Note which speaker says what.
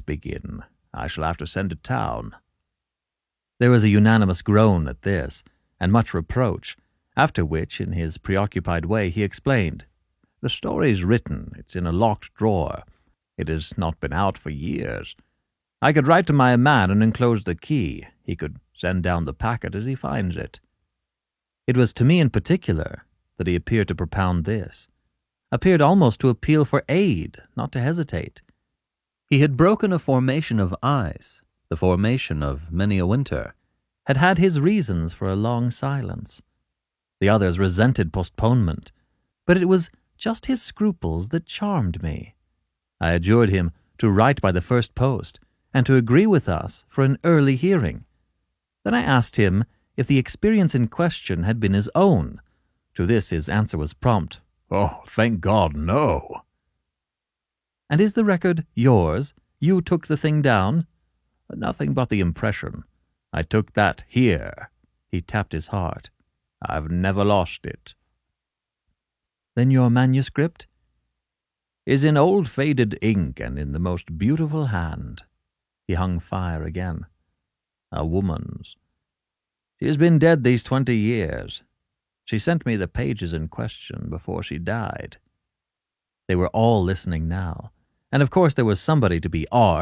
Speaker 1: begin. I shall have to send it down." There was a unanimous groan at this, and much reproach, after which, in his preoccupied way, he explained, "The story's written. It's in a locked drawer. It has not been out for years. I could write to my man and enclose the key. He could send down the packet as he finds it." It was to me in particular that he appeared to propound this, appeared almost to appeal for aid, not to hesitate. He had broken a formation of ice, the formation of many a winter, had had his reasons for a long silence. The others resented postponement, but it was just his scruples that charmed me. I adjured him to write by the first post, and to agree with us for an early hearing. Then I asked him if the experience in question had been his own. To this his answer was prompt, "Oh, thank God, no." "And is the record yours? You took the thing down?" "Nothing but the impression. I took that here." He tapped his heart. "I've never lost it." "Then your manuscript?" "Is in old faded ink and in the most beautiful hand." He hung fire again. "A woman's. She has been dead these 20 years. She sent me the pages in question before she died." They were all listening now, and of course there was somebody to be